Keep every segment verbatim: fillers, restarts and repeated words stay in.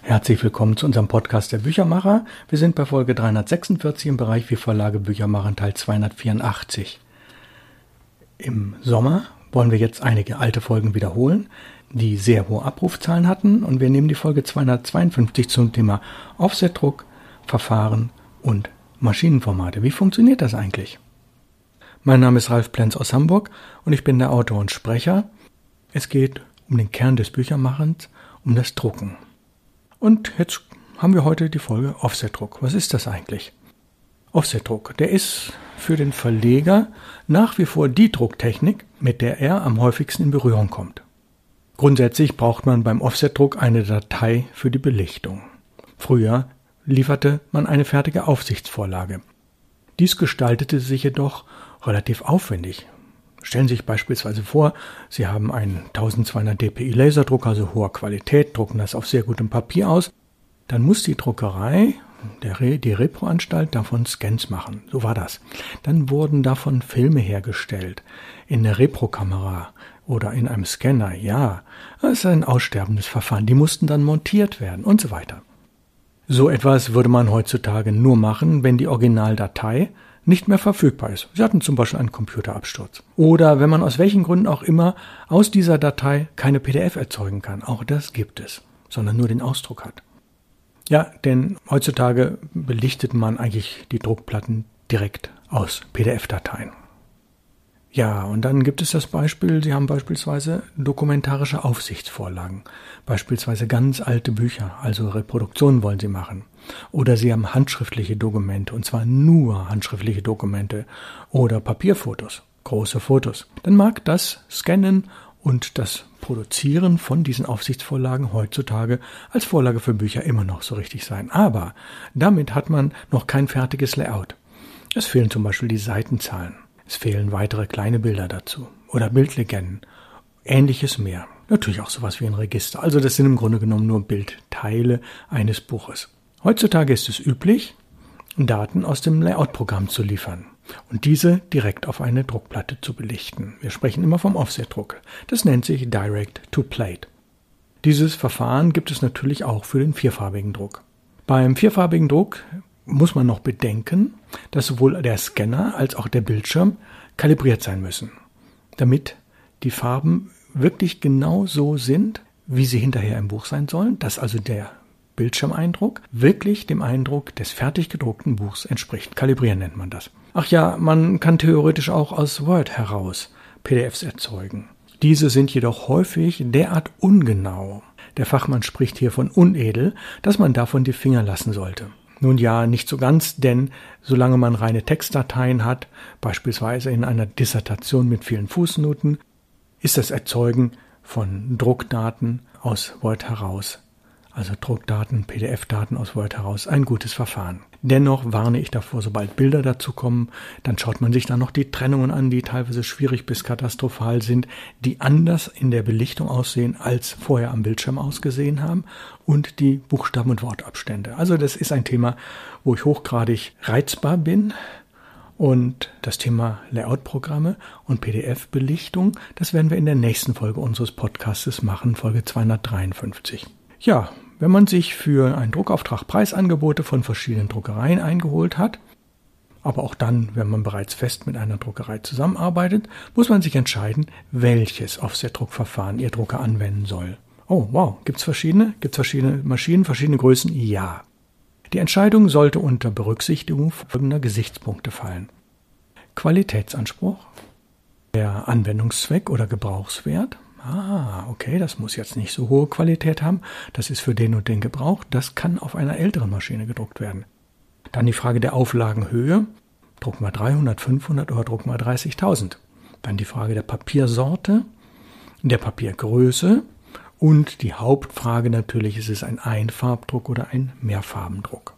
Herzlich willkommen zu unserem Podcast der Büchermacher. Wir sind bei Folge dreihundertsechsundvierzig im Bereich Wie Verlage Bücher machen, Teil zweihundertvierundachtzig. Im Sommer wollen wir jetzt einige alte Folgen wiederholen, die sehr hohe Abrufzahlen hatten, und wir nehmen die Folge zweihundertzweiundfünfzig zum Thema Offsetdruck, Verfahren und Maschinenformate. Wie funktioniert das eigentlich? Mein Name ist Ralf Plenz aus Hamburg und ich bin der Autor und Sprecher. Es geht um den Kern des Büchermachens, um das Drucken. Und jetzt haben wir heute die Folge Offsetdruck. Was ist das eigentlich? Offsetdruck, der ist für den Verleger nach wie vor die Drucktechnik, mit der er am häufigsten in Berührung kommt. Grundsätzlich braucht man beim Offsetdruck eine Datei für die Belichtung. Früher lieferte man eine fertige Aufsichtsvorlage. Dies gestaltete sich jedoch relativ aufwendig. Stellen Sie sich beispielsweise vor, Sie haben einen eintausendzweihundert dpi Laserdrucker, also hoher Qualität, drucken das auf sehr gutem Papier aus. Dann muss die Druckerei, der Re, die Reproanstalt, davon Scans machen. So war das. Dann wurden davon Filme hergestellt. In der Reprokamera oder in einem Scanner. Ja, das ist ein aussterbendes Verfahren. Die mussten dann montiert werden und so weiter. So etwas würde man heutzutage nur machen, wenn die Originaldatei nicht mehr verfügbar ist. Sie hatten zum Beispiel einen Computerabsturz. Oder wenn man aus welchen Gründen auch immer aus dieser Datei keine P D F erzeugen kann. Auch das gibt es, sondern nur den Ausdruck hat. Ja, denn heutzutage belichtet man eigentlich die Druckplatten direkt aus P D F-Dateien. Ja, und dann gibt es das Beispiel, Sie haben beispielsweise dokumentarische Aufsichtsvorlagen, beispielsweise ganz alte Bücher, also Reproduktionen wollen Sie machen. Oder Sie haben handschriftliche Dokumente, und zwar nur handschriftliche Dokumente oder Papierfotos, große Fotos. Dann mag das Scannen und das Produzieren von diesen Aufsichtsvorlagen heutzutage als Vorlage für Bücher immer noch so richtig sein. Aber damit hat man noch kein fertiges Layout. Es fehlen zum Beispiel die Seitenzahlen. Es fehlen weitere kleine Bilder dazu oder Bildlegenden, ähnliches mehr. Natürlich auch sowas wie ein Register. Also das sind im Grunde genommen nur Bildteile eines Buches. Heutzutage ist es üblich, Daten aus dem Layout-Programm zu liefern und diese direkt auf eine Druckplatte zu belichten. Wir sprechen immer vom Offsetdruck. Das nennt sich Direct-to-Plate. Dieses Verfahren gibt es natürlich auch für den vierfarbigen Druck. Beim vierfarbigen Druck muss man noch bedenken, dass sowohl der Scanner als auch der Bildschirm kalibriert sein müssen, damit die Farben wirklich genau so sind, wie sie hinterher im Buch sein sollen, dass also der Bildschirmeindruck wirklich dem Eindruck des fertig gedruckten Buchs entspricht. Kalibrieren nennt man das. Ach ja, man kann theoretisch auch aus Word heraus P D Fs erzeugen. Diese sind jedoch häufig derart ungenau. Der Fachmann spricht hier von unedel, dass man davon die Finger lassen sollte. Nun ja, nicht so ganz, denn solange man reine Textdateien hat, beispielsweise in einer Dissertation mit vielen Fußnoten, ist das Erzeugen von Druckdaten aus Word heraus, also Druckdaten, P D F-Daten aus Word heraus, ein gutes Verfahren. Dennoch warne ich davor, sobald Bilder dazu kommen, dann schaut man sich dann noch die Trennungen an, die teilweise schwierig bis katastrophal sind, die anders in der Belichtung aussehen, als vorher am Bildschirm ausgesehen haben, und die Buchstaben- und Wortabstände. Also das ist ein Thema, wo ich hochgradig reizbar bin. Und das Thema Layout-Programme und P D F-Belichtung, das werden wir in der nächsten Folge unseres Podcastes machen, Folge zweihundertdreiundfünfzig. Ja, wenn man sich für einen Druckauftrag Preisangebote von verschiedenen Druckereien eingeholt hat, aber auch dann, wenn man bereits fest mit einer Druckerei zusammenarbeitet, muss man sich entscheiden, welches Offsetdruckverfahren Ihr Drucker anwenden soll. Oh, wow, gibt's verschiedene? Gibt's verschiedene Maschinen, verschiedene Größen? Ja. Die Entscheidung sollte unter Berücksichtigung folgender Gesichtspunkte fallen. Qualitätsanspruch, der Anwendungszweck oder Gebrauchswert. Ah, okay, das muss jetzt nicht so hohe Qualität haben. Das ist für den und den Gebrauch. Das kann auf einer älteren Maschine gedruckt werden. Dann die Frage der Auflagenhöhe. Druck mal dreihundert, fünfhundert oder druck mal dreißigtausend. Dann die Frage der Papiersorte, der Papiergröße und die Hauptfrage natürlich, ist es ein Einfarbdruck oder ein Mehrfarbendruck.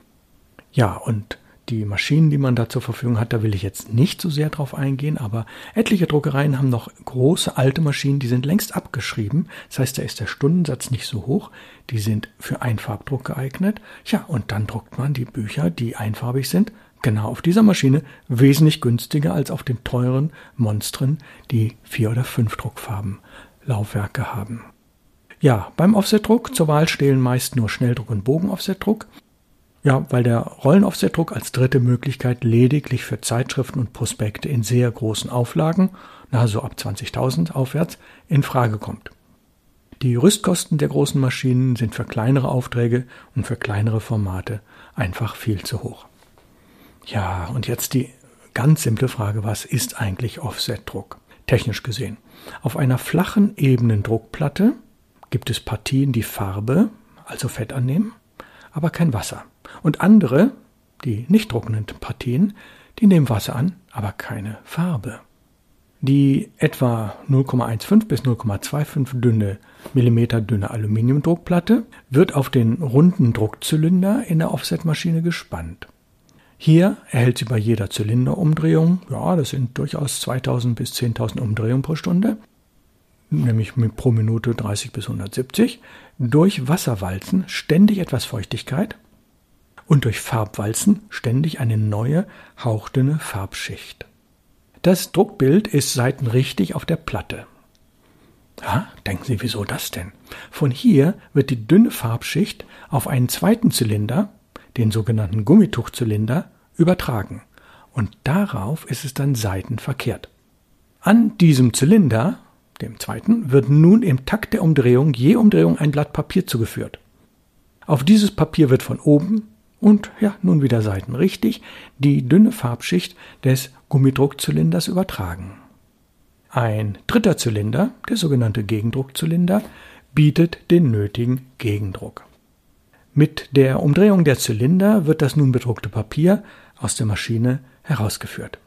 Ja, und die Maschinen, die man da zur Verfügung hat, da will ich jetzt nicht so sehr drauf eingehen, aber etliche Druckereien haben noch große alte Maschinen, die sind längst abgeschrieben. Das heißt, da ist der Stundensatz nicht so hoch. Die sind für Einfarbdruck geeignet. Ja, und dann druckt man die Bücher, die einfarbig sind, genau auf dieser Maschine, wesentlich günstiger als auf den teuren Monstren, die vier oder fünf Druckfarben Laufwerke haben. Ja, beim Offsetdruck zur Wahl stehen meist nur Schnelldruck und Bogenoffsetdruck. Ja, weil der Rollenoffsetdruck als dritte Möglichkeit lediglich für Zeitschriften und Prospekte in sehr großen Auflagen, na so ab zwanzigtausend aufwärts, in Frage kommt. Die Rüstkosten der großen Maschinen sind für kleinere Aufträge und für kleinere Formate einfach viel zu hoch. Ja, und jetzt die ganz simple Frage, was ist eigentlich Offsetdruck? Technisch gesehen. Auf einer flachen, ebenen Druckplatte gibt es Partien, die Farbe, also Fett annehmen, aber kein Wasser. Und andere, die nicht druckenden Partien, die nehmen Wasser an, aber keine Farbe. Die etwa null Komma fünfzehn bis null Komma fünfundzwanzig dünne, Millimeter dünne Aluminiumdruckplatte wird auf den runden Druckzylinder in der Offsetmaschine gespannt. Hier erhält sie bei jeder Zylinderumdrehung, ja, das sind durchaus zweitausend bis zehntausend Umdrehungen pro Stunde, nämlich pro Minute dreißig bis hundertsiebzig, durch Wasserwalzen ständig etwas Feuchtigkeit und durch Farbwalzen ständig eine neue, hauchdünne Farbschicht. Das Druckbild ist seitenrichtig auf der Platte. Ja, denken Sie, wieso das denn? Von hier wird die dünne Farbschicht auf einen zweiten Zylinder, den sogenannten Gummituchzylinder, übertragen. Und darauf ist es dann seitenverkehrt. An diesem Zylinder, dem zweiten, wird nun im Takt der Umdrehung je Umdrehung ein Blatt Papier zugeführt. Auf dieses Papier wird von oben und ja, nun wieder seitenrichtig die dünne Farbschicht des Gummidruckzylinders übertragen. Ein dritter Zylinder, der sogenannte Gegendruckzylinder, bietet den nötigen Gegendruck. Mit der Umdrehung der Zylinder wird das nun bedruckte Papier aus der Maschine herausgeführt.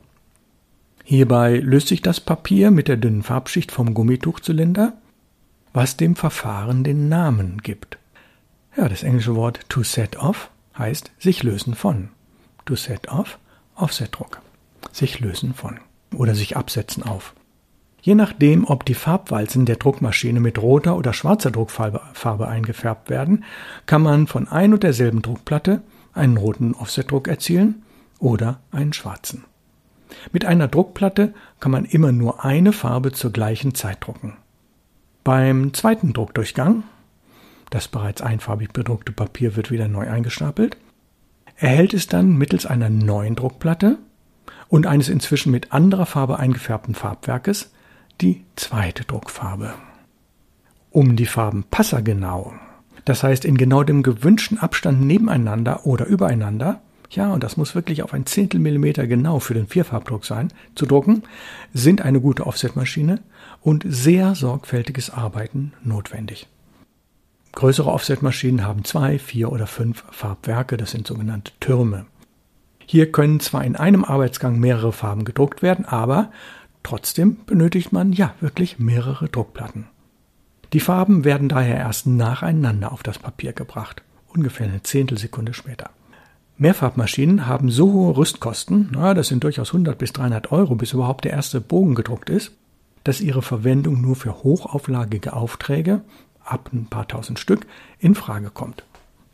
Hierbei löst sich das Papier mit der dünnen Farbschicht vom Gummituchzylinder, was dem Verfahren den Namen gibt. Ja, das englische Wort to set off heißt sich lösen von. To set off, Offsetdruck. Sich lösen von oder sich absetzen auf. Je nachdem, ob die Farbwalzen der Druckmaschine mit roter oder schwarzer Druckfarbe Farbe eingefärbt werden, kann man von ein und derselben Druckplatte einen roten Offsetdruck erzielen oder einen schwarzen. Mit einer Druckplatte kann man immer nur eine Farbe zur gleichen Zeit drucken. Beim zweiten Druckdurchgang, das bereits einfarbig bedruckte Papier wird wieder neu eingestapelt, erhält es dann mittels einer neuen Druckplatte und eines inzwischen mit anderer Farbe eingefärbten Farbwerkes die zweite Druckfarbe. Um die Farben passergenau, das heißt in genau dem gewünschten Abstand nebeneinander oder übereinander, ja, und das muss wirklich auf ein Zehntel Millimeter genau für den Vierfarbdruck sein, zu drucken, sind eine gute Offsetmaschine und sehr sorgfältiges Arbeiten notwendig. Größere Offsetmaschinen haben zwei, vier oder fünf Farbwerke, das sind sogenannte Türme. Hier können zwar in einem Arbeitsgang mehrere Farben gedruckt werden, aber trotzdem benötigt man ja wirklich mehrere Druckplatten. Die Farben werden daher erst nacheinander auf das Papier gebracht, ungefähr eine Zehntelsekunde später. Mehrfarbmaschinen haben so hohe Rüstkosten, na, das sind durchaus hundert bis dreihundert Euro, bis überhaupt der erste Bogen gedruckt ist, dass ihre Verwendung nur für hochauflagige Aufträge, ab ein paar tausend Stück, in Frage kommt.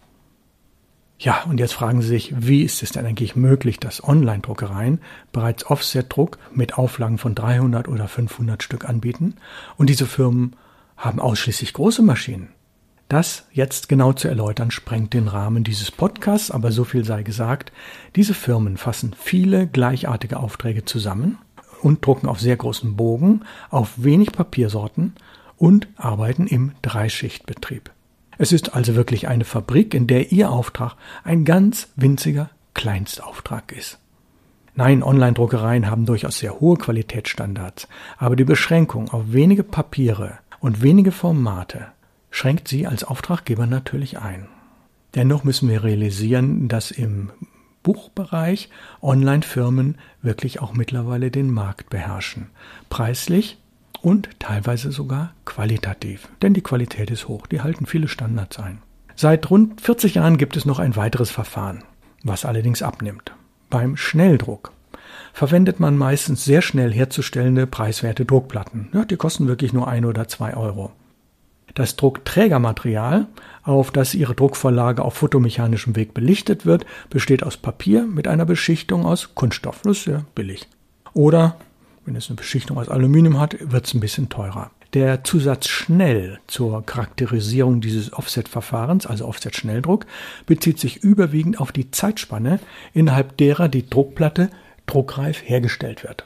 Ja, und jetzt fragen Sie sich, wie ist es denn eigentlich möglich, dass Online-Druckereien bereits Offsetdruck mit Auflagen von dreihundert oder fünfhundert Stück anbieten und diese Firmen haben ausschließlich große Maschinen? Das jetzt genau zu erläutern, sprengt den Rahmen dieses Podcasts, aber so viel sei gesagt, diese Firmen fassen viele gleichartige Aufträge zusammen und drucken auf sehr großen Bogen, auf wenig Papiersorten und arbeiten im Dreischichtbetrieb. Es ist also wirklich eine Fabrik, in der Ihr Auftrag ein ganz winziger Kleinstauftrag ist. Nein, Online-Druckereien haben durchaus sehr hohe Qualitätsstandards, aber die Beschränkung auf wenige Papiere und wenige Formate schränkt Sie als Auftraggeber natürlich ein. Dennoch müssen wir realisieren, dass im Buchbereich Online-Firmen wirklich auch mittlerweile den Markt beherrschen. Preislich und teilweise sogar qualitativ, denn die Qualität ist hoch, die halten viele Standards ein. Seit rund vierzig Jahren gibt es noch ein weiteres Verfahren, was allerdings abnimmt. Beim Schnelldruck verwendet man meistens sehr schnell herzustellende preiswerte Druckplatten. Ja, die kosten wirklich nur ein oder zwei Euro. Das Druckträgermaterial, auf das Ihre Druckvorlage auf fotomechanischem Weg belichtet wird, besteht aus Papier mit einer Beschichtung aus Kunststoff. Das ist sehr billig. Oder wenn es eine Beschichtung aus Aluminium hat, wird es ein bisschen teurer. Der Zusatz schnell zur Charakterisierung dieses Offset-Verfahrens, also Offset-Schnelldruck, bezieht sich überwiegend auf die Zeitspanne, innerhalb derer die Druckplatte druckreif hergestellt wird.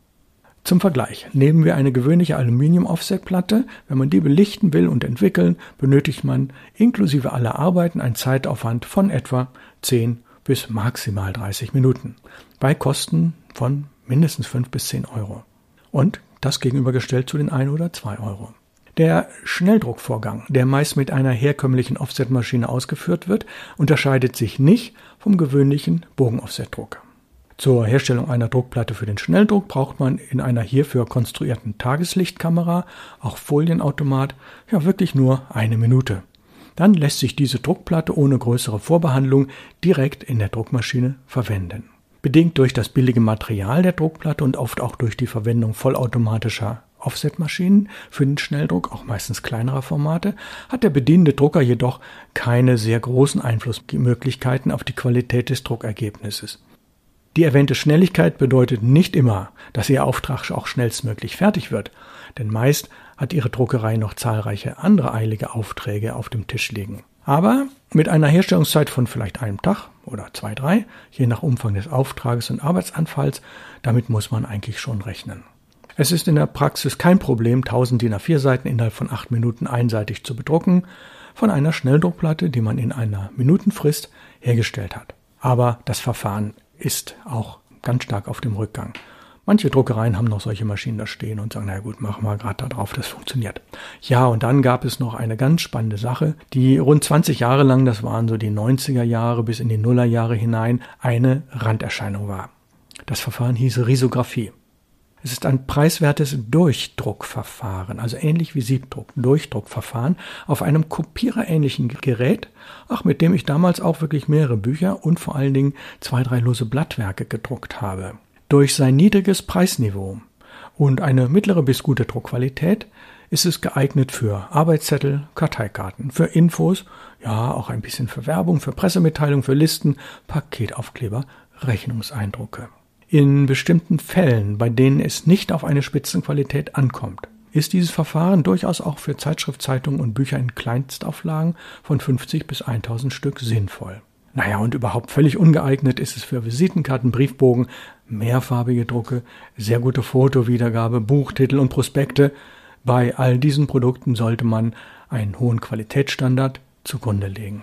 Zum Vergleich, nehmen wir eine gewöhnliche Aluminium-Offset-Platte. Wenn man die belichten will und entwickeln, benötigt man inklusive aller Arbeiten einen Zeitaufwand von etwa zehn bis maximal dreißig Minuten, bei Kosten von mindestens fünf bis zehn Euro. Und das gegenübergestellt zu den ein oder zwei Euro. Der Schnelldruckvorgang, der meist mit einer herkömmlichen Offsetmaschine ausgeführt wird, unterscheidet sich nicht vom gewöhnlichen Bogen-Offsetdruck. Zur Herstellung einer Druckplatte für den Schnelldruck braucht man in einer hierfür konstruierten Tageslichtkamera, auch Folienautomat, ja wirklich nur eine Minute. Dann lässt sich diese Druckplatte ohne größere Vorbehandlung direkt in der Druckmaschine verwenden. Bedingt durch das billige Material der Druckplatte und oft auch durch die Verwendung vollautomatischer Offsetmaschinen für den Schnelldruck, auch meistens kleinerer Formate, hat der bedienende Drucker jedoch keine sehr großen Einflussmöglichkeiten auf die Qualität des Druckergebnisses. Die erwähnte Schnelligkeit bedeutet nicht immer, dass Ihr Auftrag auch schnellstmöglich fertig wird, denn meist hat Ihre Druckerei noch zahlreiche andere eilige Aufträge auf dem Tisch liegen. Aber mit einer Herstellungszeit von vielleicht einem Tag oder zwei, drei, je nach Umfang des Auftrages und Arbeitsanfalls, damit muss man eigentlich schon rechnen. Es ist in der Praxis kein Problem, tausend DIN A vier Seiten innerhalb von acht Minuten einseitig zu bedrucken, von einer Schnelldruckplatte, die man in einer Minutenfrist hergestellt hat. Aber das Verfahren ist auch ganz stark auf dem Rückgang. Manche Druckereien haben noch solche Maschinen da stehen und sagen, na gut, machen wir gerade da drauf, das funktioniert. Ja, und dann gab es noch eine ganz spannende Sache, die rund zwanzig Jahre lang, das waren so die neunziger Jahre bis in die Nullerjahre hinein, eine Randerscheinung war. Das Verfahren hieß Risographie. Es ist ein preiswertes Durchdruckverfahren, also ähnlich wie Siebdruck, Durchdruckverfahren auf einem kopiererähnlichen Gerät, ach, mit dem ich damals auch wirklich mehrere Bücher und vor allen Dingen zwei, drei lose Blattwerke gedruckt habe. Durch sein niedriges Preisniveau und eine mittlere bis gute Druckqualität ist es geeignet für Arbeitszettel, Karteikarten, für Infos, ja auch ein bisschen für Werbung, für Pressemitteilungen, für Listen, Paketaufkleber, Rechnungseindrucke. In bestimmten Fällen, bei denen es nicht auf eine Spitzenqualität ankommt, ist dieses Verfahren durchaus auch für Zeitschriftzeitungen und Bücher in Kleinstauflagen von fünfzig bis tausend Stück sinnvoll. Naja, und überhaupt völlig ungeeignet ist es für Visitenkarten, Briefbogen, mehrfarbige Drucke, sehr gute Fotowiedergabe, Buchtitel und Prospekte. Bei all diesen Produkten sollte man einen hohen Qualitätsstandard zugrunde legen.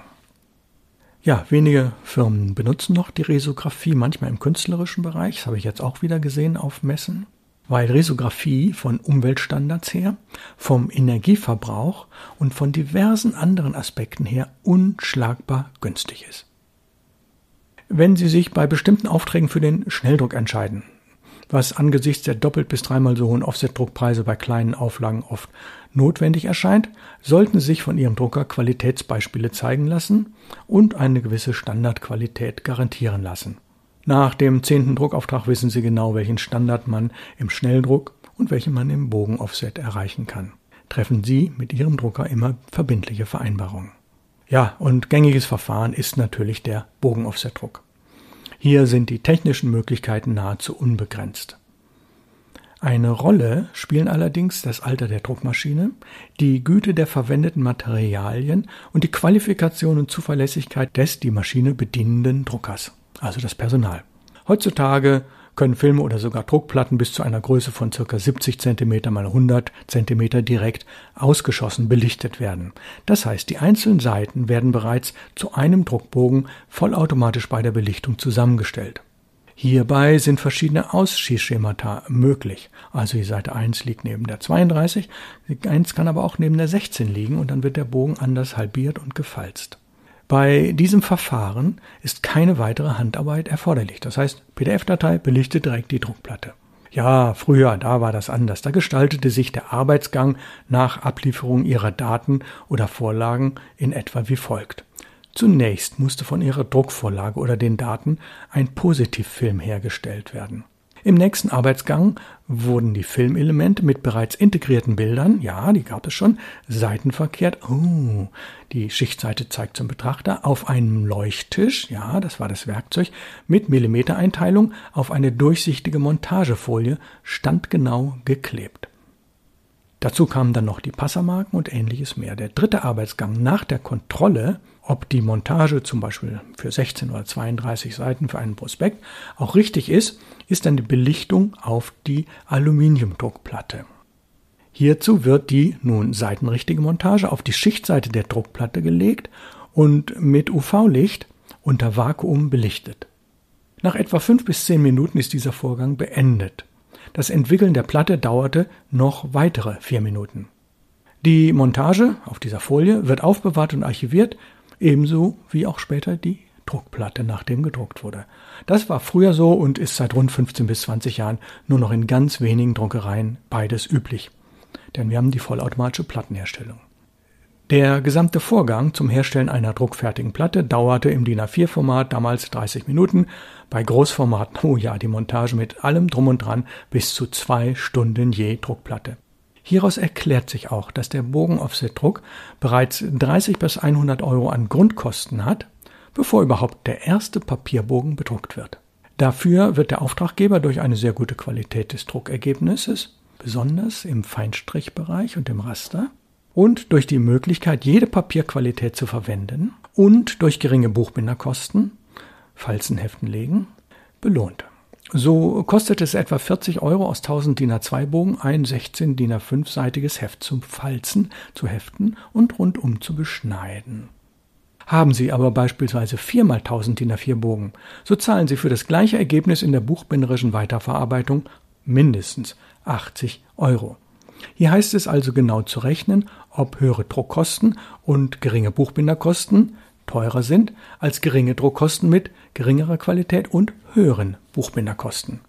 Ja, wenige Firmen benutzen noch die Risographie, manchmal im künstlerischen Bereich, das habe ich jetzt auch wieder gesehen auf Messen, weil Risographie von Umweltstandards her, vom Energieverbrauch und von diversen anderen Aspekten her unschlagbar günstig ist. Wenn Sie sich bei bestimmten Aufträgen für den Schnelldruck entscheiden, was angesichts der doppelt bis dreimal so hohen Offset-Druckpreise bei kleinen Auflagen oft notwendig erscheint, sollten Sie sich von Ihrem Drucker Qualitätsbeispiele zeigen lassen und eine gewisse Standardqualität garantieren lassen. Nach dem zehnten Druckauftrag wissen Sie genau, welchen Standard man im Schnelldruck und welchen man im Bogen-Offset erreichen kann. Treffen Sie mit Ihrem Drucker immer verbindliche Vereinbarungen. Ja, und gängiges Verfahren ist natürlich der Bogen-Offset-Druck. Hier sind die technischen Möglichkeiten nahezu unbegrenzt. Eine Rolle spielen allerdings das Alter der Druckmaschine, die Güte der verwendeten Materialien und die Qualifikation und Zuverlässigkeit des die Maschine bedienenden Druckers, also das Personal. Heutzutage können Filme oder sogar Druckplatten bis zu einer Größe von ca. siebzig Zentimeter mal hundert Zentimeter direkt ausgeschossen belichtet werden. Das heißt, die einzelnen Seiten werden bereits zu einem Druckbogen vollautomatisch bei der Belichtung zusammengestellt. Hierbei sind verschiedene Ausschießschemata möglich. Also die Seite eins liegt neben der zweiunddreißig, die eins kann aber auch neben der sechzehn liegen und dann wird der Bogen anders halbiert und gefalzt. Bei diesem Verfahren ist keine weitere Handarbeit erforderlich. Das heißt, P D F-Datei belichtet direkt die Druckplatte. Ja, früher, da war das anders. Da gestaltete sich der Arbeitsgang nach Ablieferung Ihrer Daten oder Vorlagen in etwa wie folgt. Zunächst musste von Ihrer Druckvorlage oder den Daten ein Positivfilm hergestellt werden. Im nächsten Arbeitsgang wurden die Filmelemente mit bereits integrierten Bildern, ja, die gab es schon, seitenverkehrt, oh, die Schichtseite zeigt zum Betrachter, auf einem Leuchttisch, ja, das war das Werkzeug, mit Millimetereinteilung auf eine durchsichtige Montagefolie standgenau geklebt. Dazu kamen dann noch die Passermarken und ähnliches mehr. Der dritte Arbeitsgang nach der Kontrolle, ob die Montage zum Beispiel für sechzehn oder zweiunddreißig Seiten für einen Prospekt auch richtig ist, ist dann die Belichtung auf die Aluminiumdruckplatte. Hierzu wird die nun seitenrichtige Montage auf die Schichtseite der Druckplatte gelegt und mit U V-Licht unter Vakuum belichtet. Nach etwa fünf bis zehn Minuten ist dieser Vorgang beendet. Das Entwickeln der Platte dauerte noch weitere vier Minuten. Die Montage auf dieser Folie wird aufbewahrt und archiviert, ebenso wie auch später die Druckplatte, nachdem gedruckt wurde. Das war früher so und ist seit rund fünfzehn bis zwanzig Jahren nur noch in ganz wenigen Druckereien beides üblich. Denn wir haben die vollautomatische Plattenherstellung. Der gesamte Vorgang zum Herstellen einer druckfertigen Platte dauerte im D I N A vier Format damals dreißig Minuten, bei Großformaten, oh ja, die Montage mit allem Drum und Dran bis zu zwei Stunden je Druckplatte. Hieraus erklärt sich auch, dass der Bogen-Offset-Druck bereits dreißig bis hundert Euro an Grundkosten hat, bevor überhaupt der erste Papierbogen bedruckt wird. Dafür wird der Auftraggeber durch eine sehr gute Qualität des Druckergebnisses, besonders im Feinstrichbereich und im Raster, und durch die Möglichkeit, jede Papierqualität zu verwenden und durch geringe Buchbinderkosten, Falzenheften legen, belohnt. So kostet es etwa vierzig Euro aus tausend D I N A zwei Bogen ein sechzehn D I N A fünf seitiges Heft zum Falzen, zu heften und rundum zu beschneiden. Haben Sie aber beispielsweise vier mal tausend D I N A vier Bogen, so zahlen Sie für das gleiche Ergebnis in der buchbinderischen Weiterverarbeitung mindestens achtzig Euro. Hier heißt es also genau zu rechnen, ob höhere Druckkosten und geringe Buchbinderkosten teurer sind als geringe Druckkosten mit geringerer Qualität und höheren Buchbinderkosten.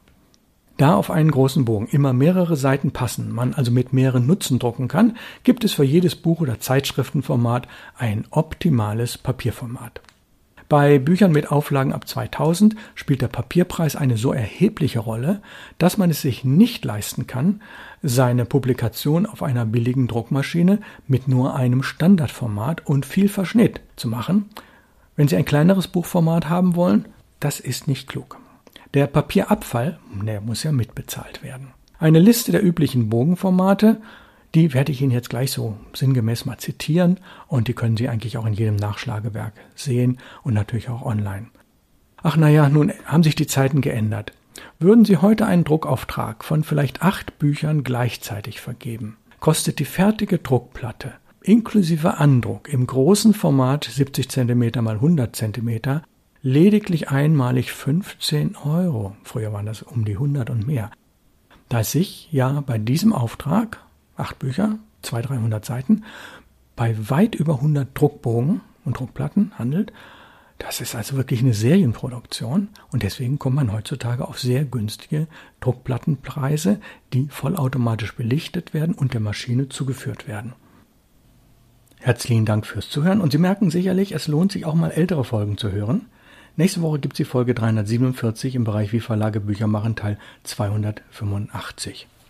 Da auf einen großen Bogen immer mehrere Seiten passen, man also mit mehreren Nutzen drucken kann, gibt es für jedes Buch- oder Zeitschriftenformat ein optimales Papierformat. Bei Büchern mit Auflagen ab zweitausend spielt der Papierpreis eine so erhebliche Rolle, dass man es sich nicht leisten kann, seine Publikation auf einer billigen Druckmaschine mit nur einem Standardformat und viel Verschnitt zu machen. Wenn Sie ein kleineres Buchformat haben wollen, das ist nicht klug. Der Papierabfall, der muss ja mitbezahlt werden. Eine Liste der üblichen Bogenformate, die werde ich Ihnen jetzt gleich so sinngemäß mal zitieren und die können Sie eigentlich auch in jedem Nachschlagewerk sehen und natürlich auch online. Ach naja, nun haben sich die Zeiten geändert. Würden Sie heute einen Druckauftrag von vielleicht acht Büchern gleichzeitig vergeben, kostet die fertige Druckplatte inklusive Andruck im großen Format siebzig Zentimeter mal hundert Zentimeter lediglich einmalig fünfzehn Euro. Früher waren das um die hundert und mehr. Da es sich ja bei diesem Auftrag, acht Bücher, zweihundert, dreihundert Seiten, bei weit über hundert Druckbogen und Druckplatten handelt. Das ist also wirklich eine Serienproduktion und deswegen kommt man heutzutage auf sehr günstige Druckplattenpreise, die vollautomatisch belichtet werden und der Maschine zugeführt werden. Herzlichen Dank fürs Zuhören und Sie merken sicherlich, es lohnt sich auch mal ältere Folgen zu hören. Nächste Woche gibt es die Folge dreihundertsiebenundvierzig im Bereich Wie Verlage Bücher machen, Teil zweihundertfünfundachtzig.